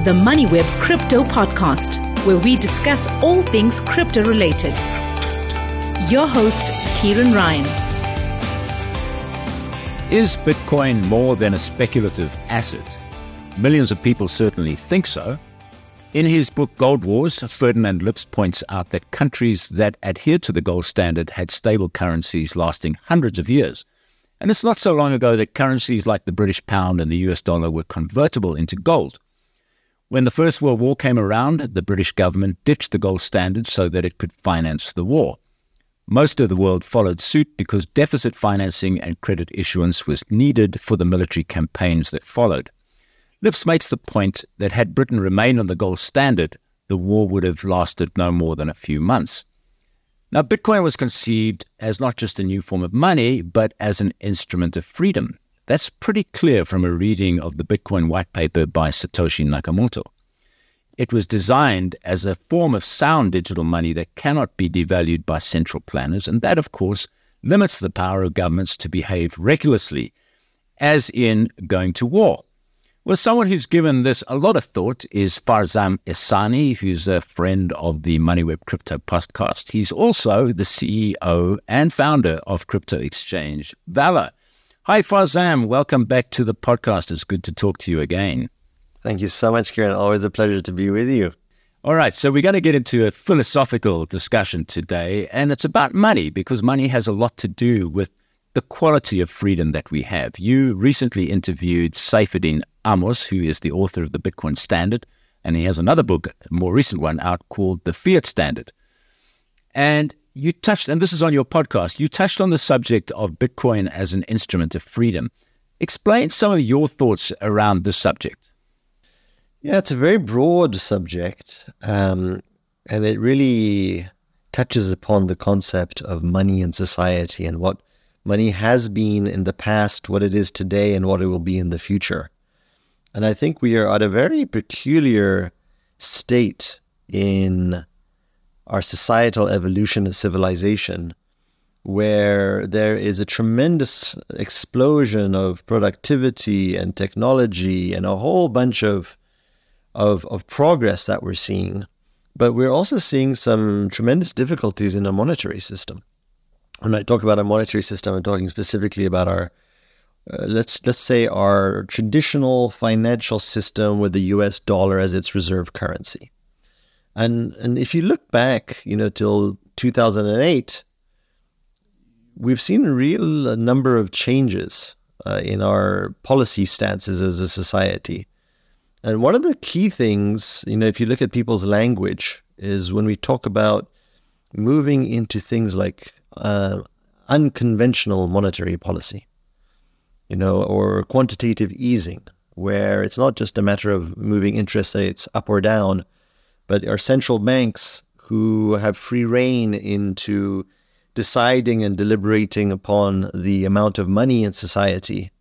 the MoneyWeb Crypto Podcast, where we discuss all things crypto related. Your host, Kieran Ryan. Is Bitcoin more than a speculative asset? Millions of people certainly think so. In his book Gold Wars, Ferdinand Lipps points out that countries that adhered to the gold standard had stable currencies lasting hundreds of years. And it's not so long ago that currencies like the British pound and the US dollar were convertible into gold. When the First World War came around, the British government ditched the gold standard so that it could finance the war. Most of the world followed suit because deficit financing and credit issuance was needed for the military campaigns that followed. Lipps makes the point that had Britain remained on the gold standard, the war would have lasted no more than a few months. Now, Bitcoin was conceived as not just a new form of money, but as an instrument of freedom. That's pretty clear from a reading of the Bitcoin white paper by Satoshi Nakamoto. It was designed as a form of sound digital money that cannot be devalued by central planners, and that, of course, limits the power of governments to behave recklessly, as in going to war. Well, someone who's given this a lot of thought is Farzam Ehsani, who's a friend of the MoneyWeb Crypto Podcast. He's also the CEO and founder of crypto exchange Valor. Hi, Farzam. Welcome back to the podcast. It's good to talk to you again. Thank you so much, Kieran. Always a pleasure to be with you. All right, so we're going to get into a philosophical discussion today, and it's about money because money has a lot to do with the quality of freedom that we have. You recently interviewed Saifedean Ammous, who is the author of the Bitcoin Standard, and he has another book, a more recent one, out called The Fiat Standard. And you touched, and this is on your podcast, you touched on the subject of Bitcoin as an instrument of freedom. Explain some of your thoughts around this subject. Yeah, it's a very broad subject, and it really touches upon the concept of money in society and what money has been in the past, what it is today, and what it will be in the future. And I think we are at a very peculiar state in our societal evolution and civilization, where there is a tremendous explosion of productivity and technology and a whole bunch of progress that we're seeing. But we're also seeing some tremendous difficulties in the monetary system. When I talk about a monetary system, I'm talking specifically about our, let's say, our traditional financial system with the US dollar as its reserve currency. And if you look back, till 2008, we've seen a real number of changes in our policy stances as a society. And one of the key things, if you look at people's language, is when we talk about moving into things like unconventional monetary policy, or quantitative easing, where it's not just a matter of moving interest rates up or down, but our central banks who have free rein into deciding and deliberating upon the amount of money in society.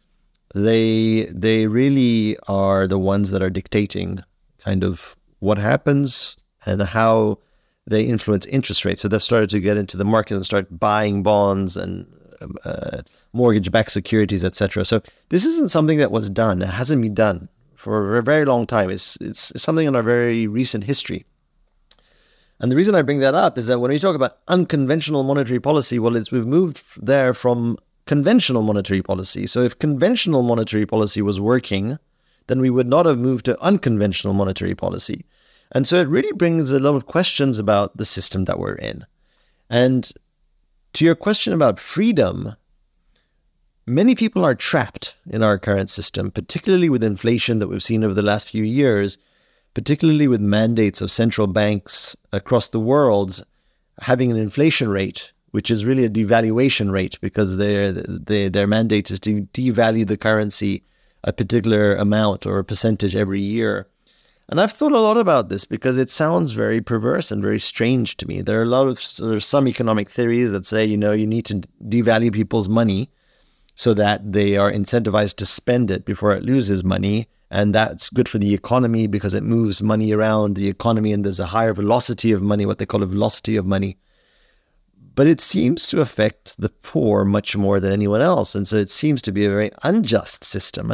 They really are the ones that are dictating kind of what happens and how they influence interest rates. So they've started to get into the market and start buying bonds and mortgage-backed securities, etc. So this isn't something that was done. It hasn't been done for a very long time. It's something in our very recent history. And the reason I bring that up is that when we talk about unconventional monetary policy, we've moved there from conventional monetary policy. So if conventional monetary policy was working, then we would not have moved to unconventional monetary policy. And so it really brings a lot of questions about the system that we're in. And to your question about freedom, many people are trapped in our current system, particularly with inflation that we've seen over the last few years, particularly with mandates of central banks across the world having an inflation rate, which is really a devaluation rate because their mandate is to devalue the currency a particular amount or a percentage every year. And I've thought a lot about this because it sounds very perverse and very strange to me. There's some economic theories that say, you need to devalue people's money so that they are incentivized to spend it before it loses money. And that's good for the economy because it moves money around the economy and there's a higher velocity of money, what they call a velocity of money. But it seems to affect the poor much more than anyone else. And so it seems to be a very unjust system. And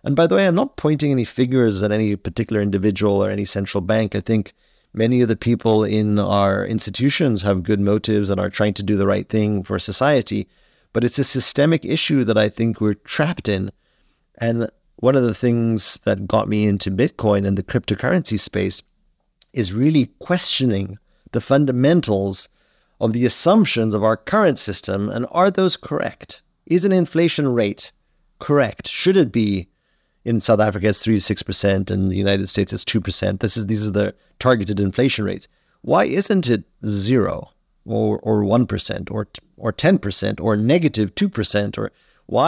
And by the way, I'm not pointing any figures at any particular individual or any central bank. I think many of the people in our institutions have good motives and are trying to do the right thing for society. But it's a systemic issue that I think we're trapped in. And one of the things that got me into Bitcoin and the cryptocurrency space is really questioning the fundamentals of the assumptions of our current system. And are those correct? Is an inflation rate correct? Should it be? In South Africa, it's 3 to 6%. In the United States, it's 2%. These are the targeted inflation rates. Why isn't it 0 or 1% or 10% or negative 2%? Or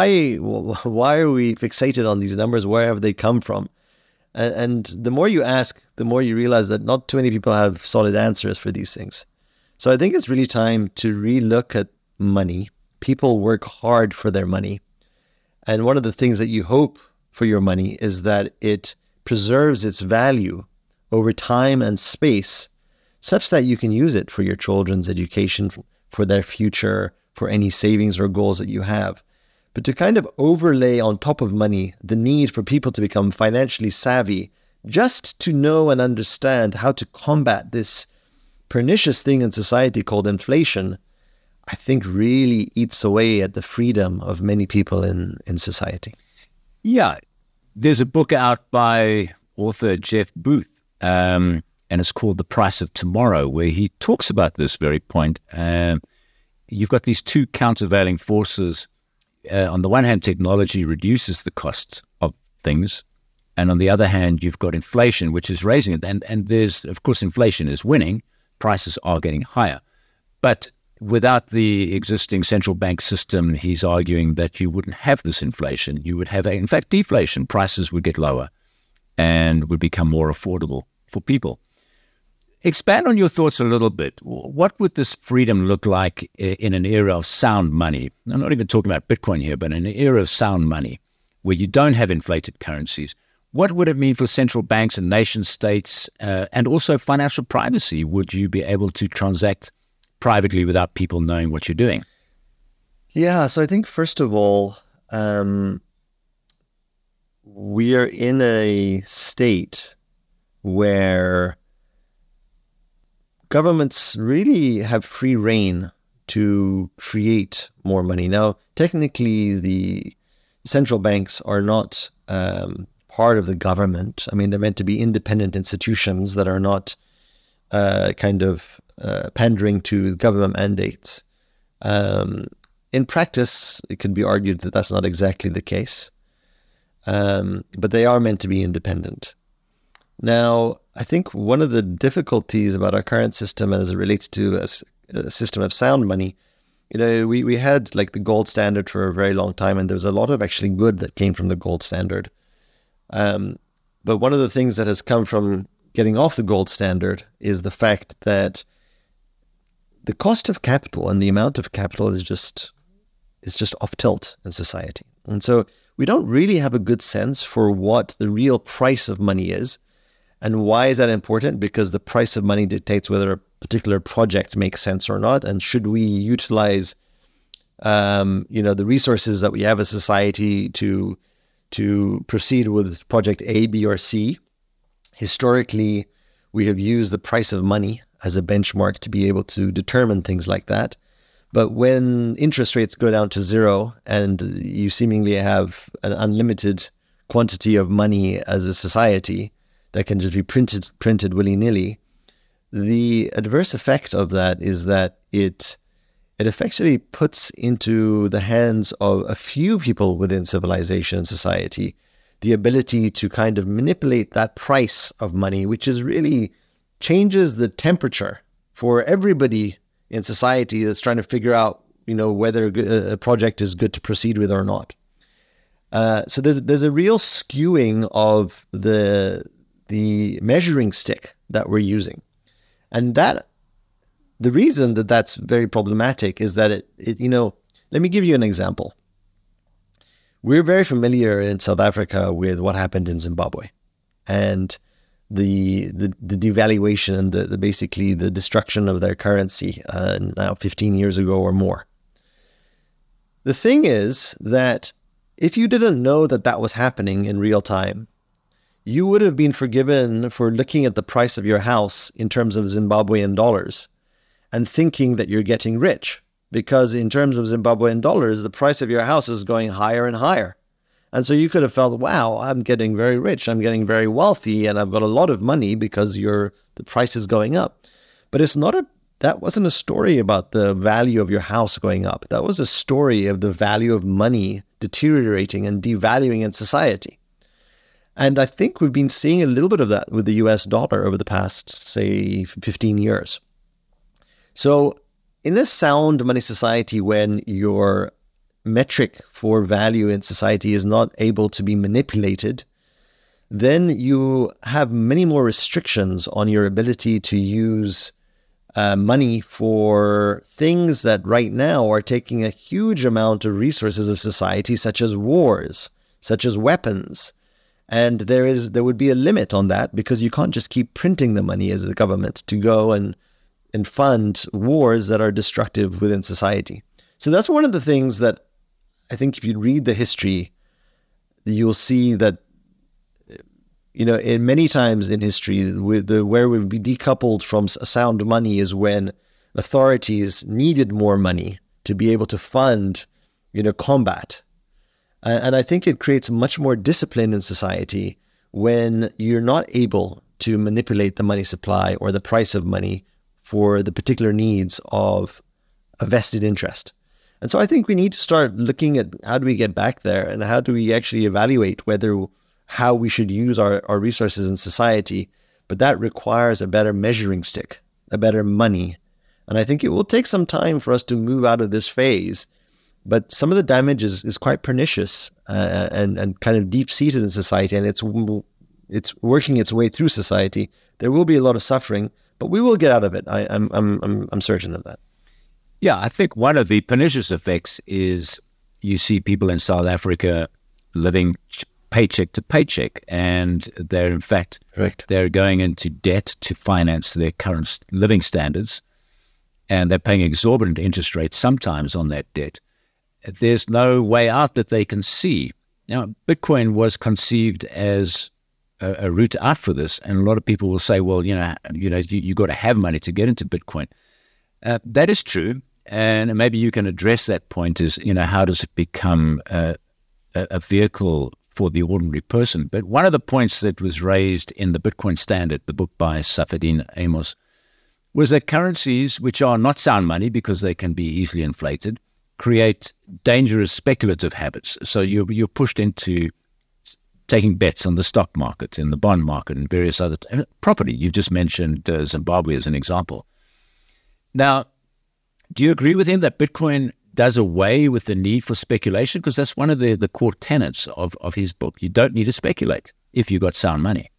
why are we fixated on these numbers? Where have they come from? And the more you ask, the more you realize that not too many people have solid answers for these things. So I think it's really time to relook at money. People work hard for their money. And one of the things that you hope for your money is that it preserves its value over time and space such that you can use it for your children's education, for their future, for any savings or goals that you have. But to kind of overlay on top of money the need for people to become financially savvy, just to know and understand how to combat this pernicious thing in society called inflation, I think really eats away at the freedom of many people in society. Yeah. There's a book out by author Jeff Booth, and it's called The Price of Tomorrow, where he talks about this very point. You've got these two countervailing forces. On the one hand, technology reduces the costs of things. And on the other hand, you've got inflation, which is raising it. And there's, of course, inflation is winning. Prices are getting higher. But without the existing central bank system, he's arguing that you wouldn't have this inflation. You would have, in fact, deflation. Prices would get lower and would become more affordable for people. Expand on your thoughts a little bit. What would this freedom look like in an era of sound money? I'm not even talking about Bitcoin here, but in an era of sound money where you don't have inflated currencies. What would it mean for central banks and nation states and also financial privacy? Would you be able to transact privately without people knowing what you're doing? Yeah, so I think first of all, we are in a state where governments really have free rein to create more money. Now, technically, the central banks are not part of the government. I mean, they're meant to be independent institutions that are not pandering to government mandates. In practice, it could be argued that that's not exactly the case, but they are meant to be independent. Now, I think one of the difficulties about our current system as it relates to a system of sound money, we had like the gold standard for a very long time, and there was a lot of actually good that came from the gold standard. But one of the things that has come from getting off the gold standard is the fact that the cost of capital and the amount of capital is just off tilt in society. And so we don't really have a good sense for what the real price of money is. And why is that important? Because the price of money dictates whether a particular project makes sense or not. And should we utilize, the resources that we have as society to proceed with project A, B, or C? Historically, we have used the price of money as a benchmark to be able to determine things like that. But when interest rates go down to zero and you seemingly have an unlimited quantity of money as a society that can just be printed willy-nilly, the adverse effect of that is that it effectively puts into the hands of a few people within civilization and society the ability to kind of manipulate that price of money, which is really changes the temperature for everybody in society that's trying to figure out, whether a project is good to proceed with or not. So there's a real skewing of the measuring stick that we're using. And that the reason that that's very problematic is that let me give you an example. We're very familiar in South Africa with what happened in Zimbabwe and the devaluation and the basically the destruction of their currency now 15 years ago or more. The thing is that if you didn't know that that was happening in real time, you would have been forgiven for looking at the price of your house in terms of Zimbabwean dollars and thinking that you're getting rich. Because in terms of Zimbabwean dollars, the price of your house is going higher and higher. And so you could have felt, wow, I'm getting very rich, I'm getting very wealthy, and I've got a lot of money because the price is going up. But that wasn't a story about the value of your house going up. That was a story of the value of money deteriorating and devaluing in society. And I think we've been seeing a little bit of that with the US dollar over the past, say, 15 years. So in a sound money society, when your metric for value in society is not able to be manipulated, then you have many more restrictions on your ability to use money for things that right now are taking a huge amount of resources of society, such as wars, such as weapons. And there would be a limit on that, because you can't just keep printing the money as a government to go and fund wars that are destructive within society. So that's one of the things that I think if you read the history, you'll see that, in many times in history, where we've been decoupled from sound money is when authorities needed more money to be able to fund, combat. And I think it creates much more discipline in society when you're not able to manipulate the money supply or the price of money for the particular needs of a vested interest. And so I think we need to start looking at how do we get back there, and how do we actually evaluate how we should use our resources in society. But that requires a better measuring stick, a better money. And I think it will take some time for us to move out of this phase. But some of the damage is quite pernicious and kind of deep-seated in society, and it's working its way through society. There will be a lot of suffering, but we will get out of it. I'm certain of that. Yeah, I think one of the pernicious effects is you see people in South Africa living paycheck to paycheck, and they're in fact they're going into debt to finance their current living standards, and they're paying exorbitant interest rates sometimes on that debt. There's no way out that they can see. Now, Bitcoin was conceived as a route out for this, and a lot of people will say, well, you got to have money to get into Bitcoin. That is true, and maybe you can address that point: is how does it become a vehicle for the ordinary person? But one of the points that was raised in the Bitcoin Standard, the book by Saifedean Ammous, was that currencies which are not sound money because they can be easily inflated create dangerous speculative habits. So you're pushed into taking bets on the stock market, in the bond market, and various other property. You've just mentioned Zimbabwe as an example. Now, do you agree with him that Bitcoin does away with the need for speculation? Because that's one of the core tenets of his book. You don't need to speculate if you've got sound money.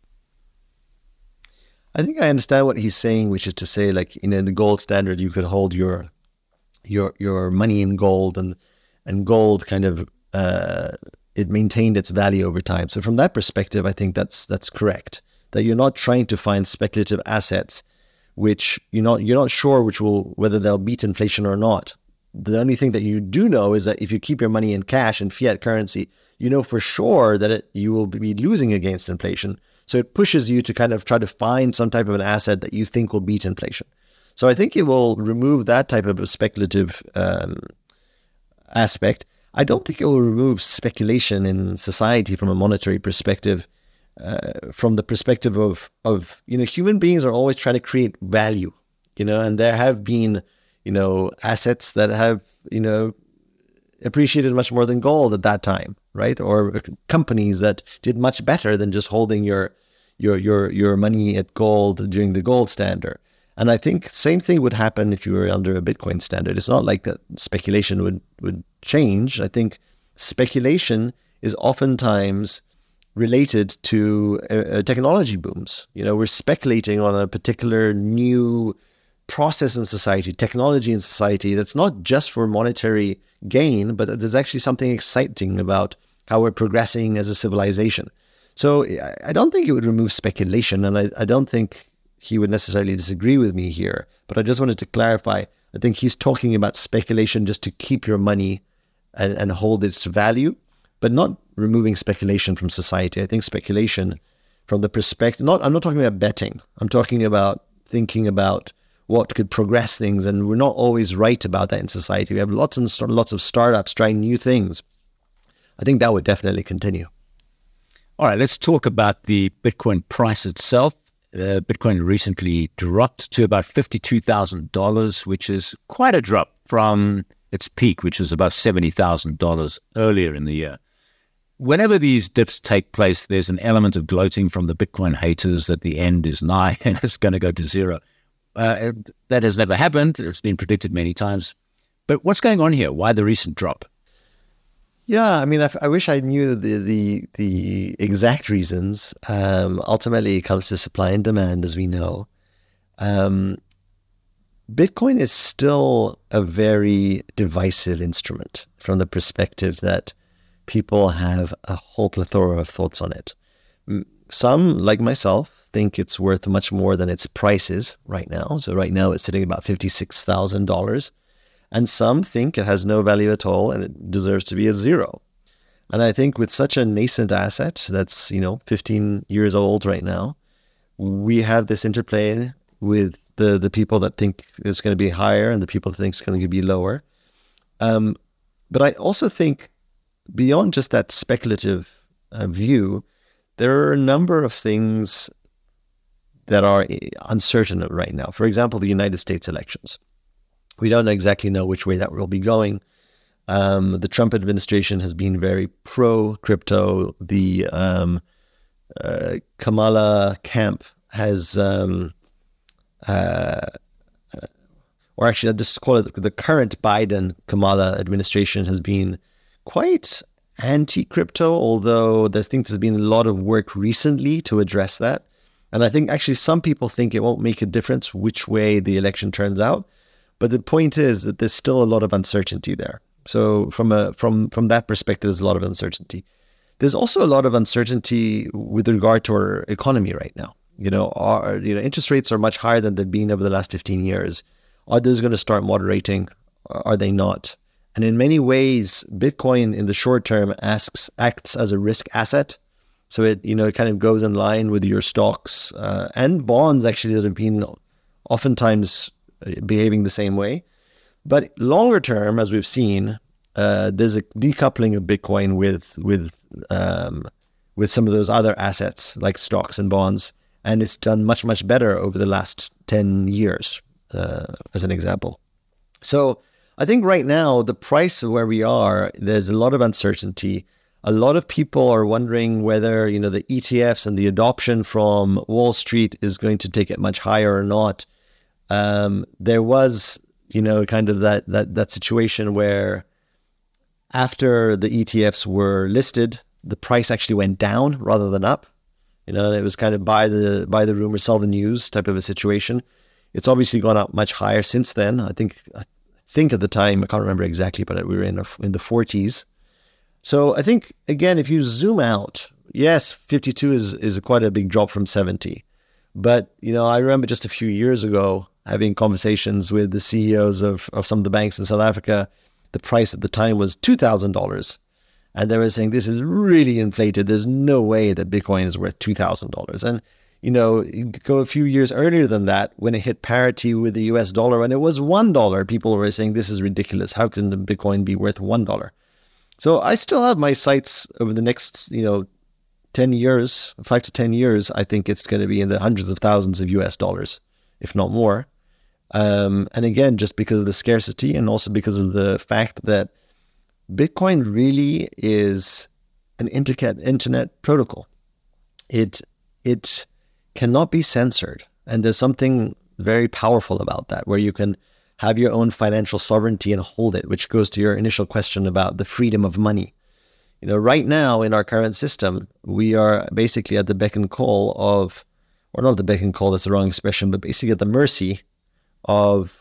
I think I understand what he's saying, which is to say, like, in the gold standard, you could hold your money in gold, and gold kind of it maintained its value over time. So from that perspective, I think that's correct. That you're not trying to find speculative assets which you're not sure whether they'll beat inflation or not. The only thing that you do know is that if you keep your money in cash and fiat currency, you know for sure that you will be losing against inflation. So it pushes you to kind of try to find some type of an asset that you think will beat inflation. So I think it will remove that type of a speculative aspect. I don't think it will remove speculation in society from a monetary perspective. From the perspective of human beings are always trying to create value, and there have been assets that have appreciated much more than gold at that time, right? Or companies that did much better than just holding your money at gold during the gold standard. And I think same thing would happen if you were under a Bitcoin standard. It's not like that speculation would change. I think speculation is oftentimes related to technology booms. We're speculating on a particular new process in society, technology in society, that's not just for monetary gain, but there's actually something exciting about how we're progressing as a civilization. So I don't think it would remove speculation, and I don't think he would necessarily disagree with me here, but I just wanted to clarify. I think he's talking about speculation just to keep your money and hold its value, but not removing speculation from society. I think speculation from the perspective, I'm not talking about betting. I'm talking about thinking about what could progress things. And we're not always right about that in society. We have lots and lots of startups trying new things. I think that would definitely continue. All right, let's talk about the Bitcoin price itself. Bitcoin recently dropped to about $52,000, which is quite a drop from its peak, which was about $70,000 earlier in the year. Whenever these dips take place, there's an element of gloating from the Bitcoin haters that the end is nigh and it's going to go to zero. That has never happened. It's been predicted many times. But what's going on here? Why the recent drop? Yeah, I mean, I wish I knew the exact reasons. Ultimately, it comes to supply and demand, as we know. Bitcoin is still a very divisive instrument from the perspective that people have a whole plethora of thoughts on it. Some, like myself, think it's worth much more than its price is right now. So right now it's sitting about $56,000. And some think it has no value at all and it deserves to be a zero. And I think with such a nascent asset that's, 15 years old right now, we have this interplay with the people that think it's going to be higher and the people that think it's going to be lower. But I also think beyond just that speculative view, there are a number of things that are uncertain right now. For example, the United States elections. We don't exactly know which way that will be going. The Trump administration has been very pro-crypto. The Kamala camp has, or actually I'll just call it the current Biden-Kamala administration has been quite anti-crypto, although I think there's been a lot of work recently to address that. And I think actually some people think it won't make a difference which way the election turns out. But the point is that there's still a lot of uncertainty there. So from that perspective, there's a lot of uncertainty. There's also a lot of uncertainty with regard to our economy right now. Our interest rates are much higher than they've been over the last 15 years. Are those going to start moderating? Are they not? And in many ways, Bitcoin in the short term acts as a risk asset. So it kind of goes in line with your stocks and bonds actually that have been oftentimes behaving the same way. But longer term, as we've seen, there's a decoupling of Bitcoin with some of those other assets like stocks and bonds, and it's done much, much better over the last 10 years, as an example. So I think right now, the price of where we are, there's a lot of uncertainty. A lot of people are wondering whether, the ETFs and the adoption from Wall Street is going to take it much higher or not. There was, kind of that situation where after the ETFs were listed, the price actually went down rather than up. It was kind of buy the rumor, sell the news type of a situation. It's obviously gone up much higher since then. I think at the time, I can't remember exactly, but we were in the 40s. So I think, again, if you zoom out, yes, 52 is quite a big drop from 70. But, I remember just a few years ago having conversations with the CEOs of some of the banks in South Africa. The price at the time was $2,000. And they were saying, this is really inflated. There's no way that Bitcoin is worth $2,000. And, you go a few years earlier than that, when it hit parity with the US dollar, and it was $1, people were saying, this is ridiculous. How can the Bitcoin be worth $1? So I still have my sights over the next, 10 years, 5 to 10 years. I think it's going to be in the hundreds of thousands of US dollars, if not more. And again, just because of the scarcity and also because of the fact that Bitcoin really is an internet protocol. It cannot be censored. And there's something very powerful about that, where you can have your own financial sovereignty and hold it, which goes to your initial question about the freedom of money. Right now in our current system, we are basically at the beck and call of, or not the beck and call, that's the wrong expression, but basically at the mercy of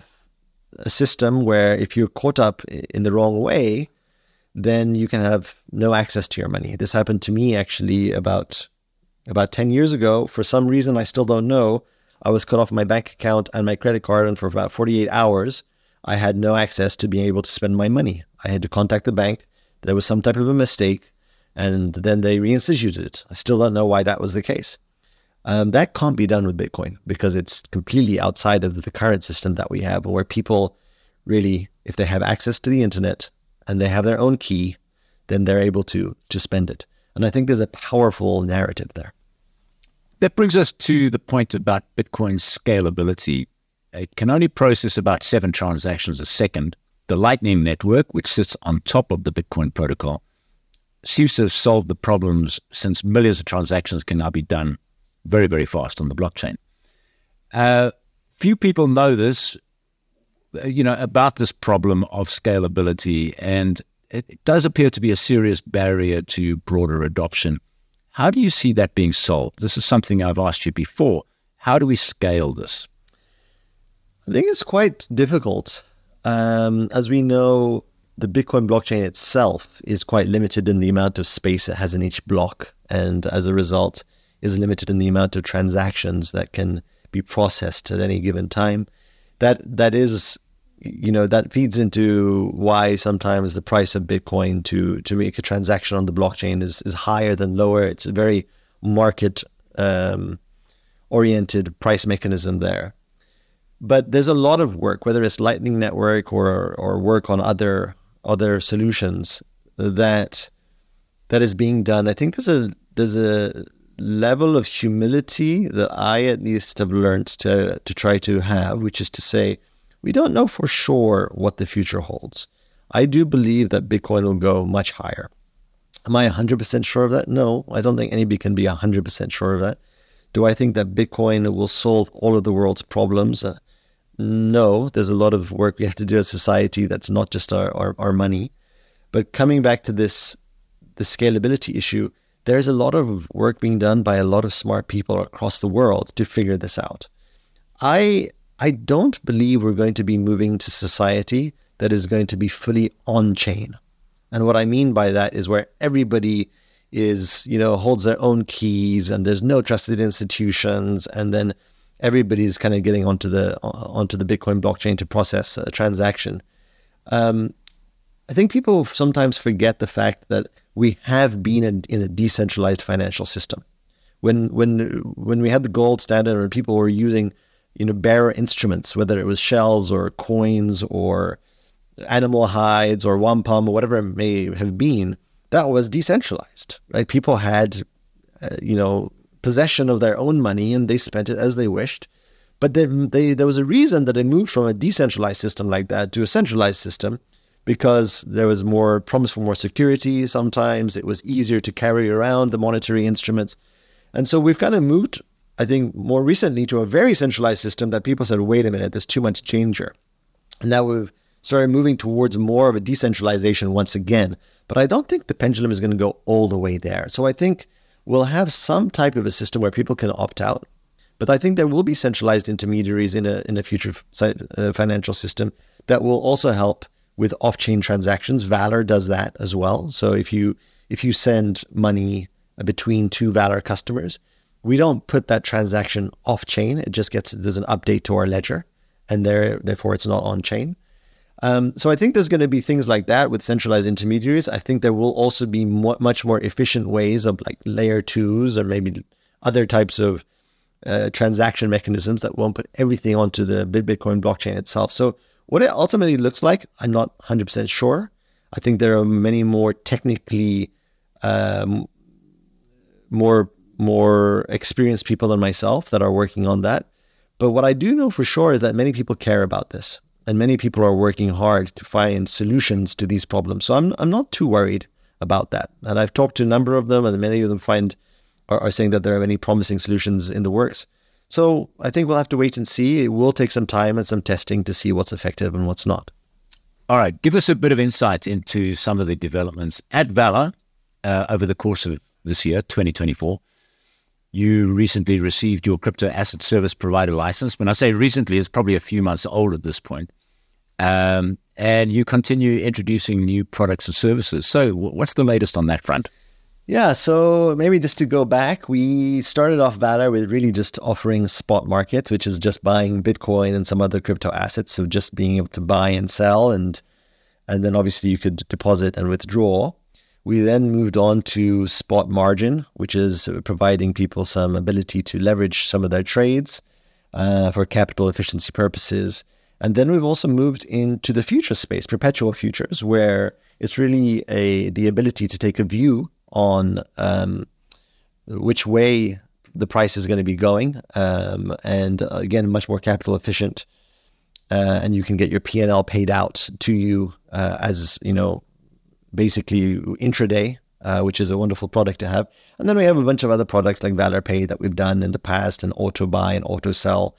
a system where if you're caught up in the wrong way, then you can have no access to your money. This happened to me actually about 10 years ago. For some reason, I still don't know, I was cut off my bank account and my credit card, and for about 48 hours, I had no access to being able to spend my money. I had to contact the bank. there was some type of a mistake, and then they reinstituted it. I still don't know why that was the case. That can't be done with Bitcoin because it's completely outside of the current system that we have, where people really, if they have access to the internet and they have their own key, then they're able to spend it. And I think there's a powerful narrative there. That brings us to the point about Bitcoin's scalability. It can only process about 7 transactions a second. The Lightning Network, which sits on top of the Bitcoin protocol, seems to have solved the problems since millions of transactions can now be done very, very fast on the blockchain. Few people know this, about this problem of scalability, and it does appear to be a serious barrier to broader adoption. How do you see that being solved? This is something I've asked you before. How do we scale this? I think it's quite difficult. As we know, the Bitcoin blockchain itself is quite limited in the amount of space it has in each block, and as a result is limited in the amount of transactions that can be processed at any given time. That is, that feeds into why sometimes the price of Bitcoin to make a transaction on the blockchain is higher than lower. It's a very market oriented price mechanism there. But there's a lot of work, whether it's Lightning Network or work on other solutions that is being done. I think there's a level of humility that I at least have learned to try to have, which is to say, we don't know for sure what the future holds. I do believe that Bitcoin will go much higher. Am I 100% sure of that? No, I don't think anybody can be 100% sure of that. Do I think that Bitcoin will solve all of the world's problems? No, there's a lot of work we have to do as society that's not just our money. But coming back to the scalability issue, there's a lot of work being done by a lot of smart people across the world to figure this out. I don't believe we're going to be moving to society that is going to be fully on-chain. And what I mean by that is where everybody is, holds their own keys and there's no trusted institutions, and then everybody's kind of getting onto the Bitcoin blockchain to process a transaction. I think people sometimes forget the fact that we have been in a decentralized financial system. When we had the gold standard and people were using, bearer instruments, whether it was shells or coins or animal hides or wampum or whatever it may have been, that was decentralized, right? People had, possession of their own money and they spent it as they wished. But then there was a reason that they moved from a decentralized system like that to a centralized system, because there was more promise for more security. Sometimes it was easier to carry around the monetary instruments. And so we've kind of moved, I think, more recently to a very centralized system that people said, wait a minute, there's too much change here. And now we've started moving towards more of a decentralization once again. But I don't think the pendulum is going to go all the way there. So I think we'll have some type of a system where people can opt out. But I think there will be centralized intermediaries in a future financial system that will also help with off-chain transactions. Valor does that as well. So if you send money between two Valor customers, we don't put that transaction off-chain. It just there's an update to our ledger, and therefore it's not on-chain. So I think there's going to be things like that with centralized intermediaries. I think there will also be much more efficient ways of like layer 2s or maybe other types of transaction mechanisms that won't put everything onto the Bitcoin blockchain itself. So what it ultimately looks like, I'm not 100% sure. I think there are many more technically more experienced people than myself that are working on that. But what I do know for sure is that many people care about this, and many people are working hard to find solutions to these problems. So I'm not too worried about that. And I've talked to a number of them, and many of them are saying that there are many promising solutions in the works. So I think we'll have to wait and see. It will take some time and some testing to see what's effective and what's not. All right. Give us a bit of insight into some of the developments at Valor over the course of this year, 2024. You recently received your crypto asset service provider license. When I say recently, it's probably a few months old at this point. And you continue introducing new products and services. So what's the latest on that front? Yeah, so maybe just to go back, we started off Valor with really just offering spot markets, which is just buying Bitcoin and some other crypto assets. So just being able to buy and sell and and then obviously you could deposit and withdraw. We then moved on to spot margin, which is providing people some ability to leverage some of their trades for capital efficiency purposes. And then we've also moved into the future space, perpetual futures, where it's really the ability to take a view on which way the price is going to be going, and again, much more capital efficient, and you can get your P&L paid out to you as, basically intraday, which is a wonderful product to have. And then we have a bunch of other products like ValorPay that we've done in the past, and auto buy and auto sell.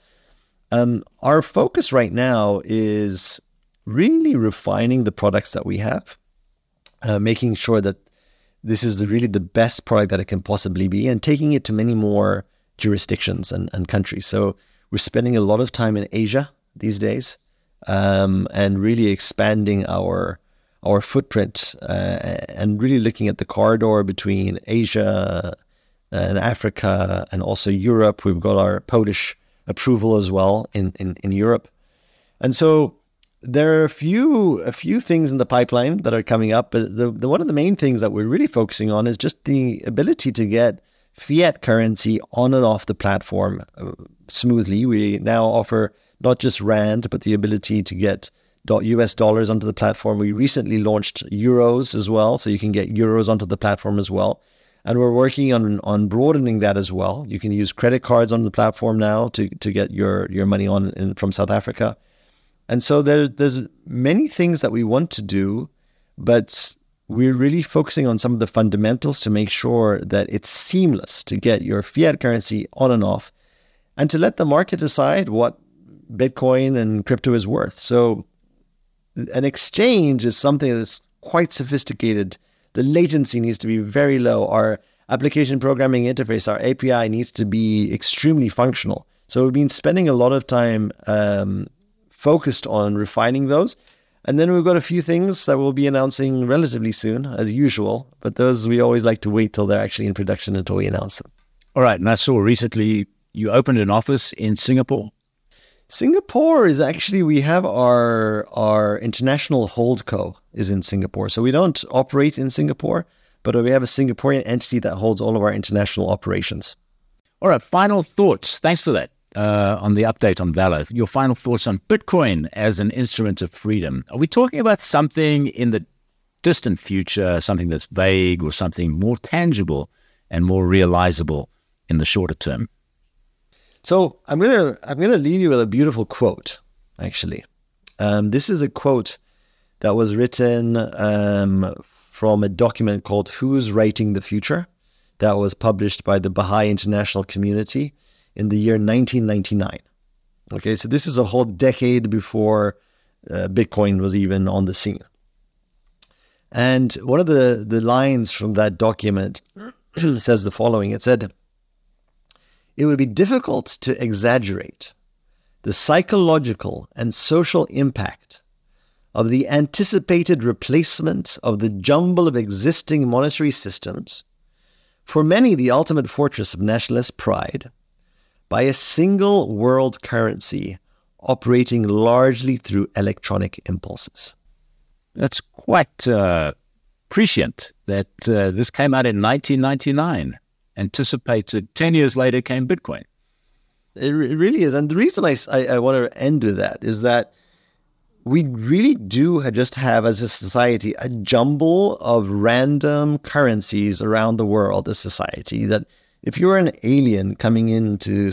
Our focus right now is really refining the products that we have, making sure that this is really the best product that it can possibly be, and taking it to many more jurisdictions and countries. So we're spending a lot of time in Asia these days, and really expanding our footprint, and really looking at the corridor between Asia and Africa and also Europe. We've got our Polish approval as well in Europe. And so there are a few things in the pipeline that are coming up, but the one of the main things that we're really focusing on is just the ability to get fiat currency on and off the platform smoothly. We now offer not just Rand, but the ability to get US dollars onto the platform. We recently launched euros as well, so you can get euros onto the platform as well. And we're working on broadening that as well. You can use credit cards on the platform now to get your money from South Africa. And so there's many things that we want to do, but we're really focusing on some of the fundamentals to make sure that it's seamless to get your fiat currency on and off, and to let the market decide what Bitcoin and crypto is worth. So an exchange is something that's quite sophisticated. The latency needs to be very low. Our application programming interface, our API, needs to be extremely functional. So we've been spending a lot of time focused on refining those. And then we've got a few things that we'll be announcing relatively soon, as usual. But those, we always like to wait till they're actually in production until we announce them. All right. And I saw recently you opened an office in Singapore. Singapore is actually, we have our international holdco is in Singapore. So we don't operate in Singapore, but we have a Singaporean entity that holds all of our international operations. All right. Final thoughts. Thanks for that. On the update on Valor, your final thoughts on Bitcoin as an instrument of freedom. Are we talking about something in the distant future, something that's vague, or something more tangible and more realizable in the shorter term? So I'm gonna leave you with a beautiful quote. Actually, this is a quote that was written from a document called "Who's Writing the Future?" that was published by the Baha'i International Community in the year 1999. Okay, so this is a whole decade before Bitcoin was even on the scene. And one of the lines from that document says the following. It said, "It would be difficult to exaggerate the psychological and social impact of the anticipated replacement of the jumble of existing monetary systems, for many the ultimate fortress of nationalist pride, by a single world currency operating largely through electronic impulses." That's quite prescient that this came out in 1999. Anticipated 10 years later came Bitcoin. It really is. And the reason I want to end with that is that we really do just have, as a society, a jumble of random currencies around the world, a society that if you're an alien coming onto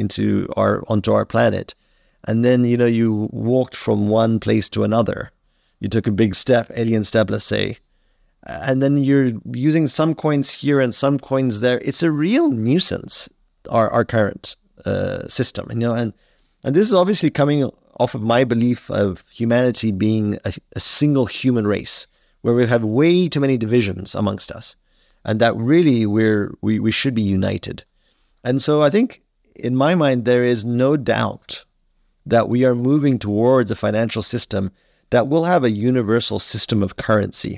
our planet, and then you walked from one place to another, you took a big step, alien step, let's say, and then you're using some coins here and some coins there. It's a real nuisance, our current system, and this is obviously coming off of my belief of humanity being a single human race, where we have way too many divisions amongst us. And that really we should be united. And so I think, in my mind, there is no doubt that we are moving towards a financial system that will have a universal system of currency.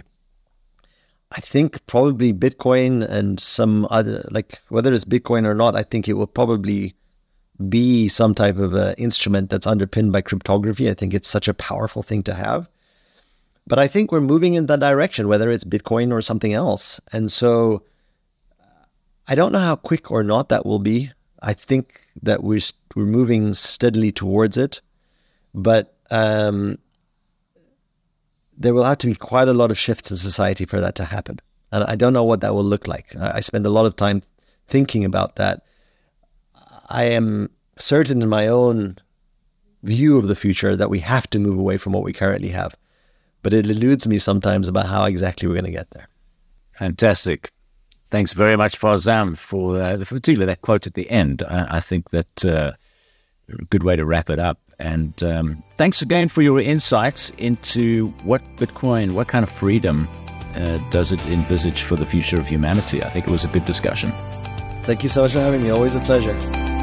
I think probably Bitcoin and some other, like whether it's Bitcoin or not, I think it will probably be some type of instrument that's underpinned by cryptography. I think it's such a powerful thing to have. But I think we're moving in that direction, whether it's Bitcoin or something else. And so I don't know how quick or not that will be. I think that we're moving steadily towards it. But there will have to be quite a lot of shifts in society for that to happen. And I don't know what that will look like. I spend a lot of time thinking about that. I am certain in my own view of the future that we have to move away from what we currently have. But it eludes me sometimes about how exactly we're going to get there. Fantastic. Thanks very much, Farzam, for particularly that quote at the end. I think that's a good way to wrap it up. And thanks again for your insights into what Bitcoin, what kind of freedom does it envisage for the future of humanity. I think it was a good discussion. Thank you so much for having me. Always a pleasure.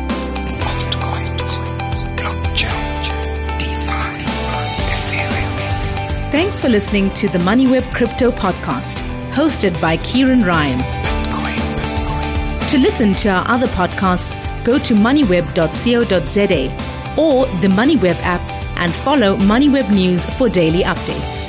Thanks for listening to the MoneyWeb Crypto Podcast, hosted by Kieran Ryan. To listen to our other podcasts, go to moneyweb.co.za or the MoneyWeb app and follow MoneyWeb News for daily updates.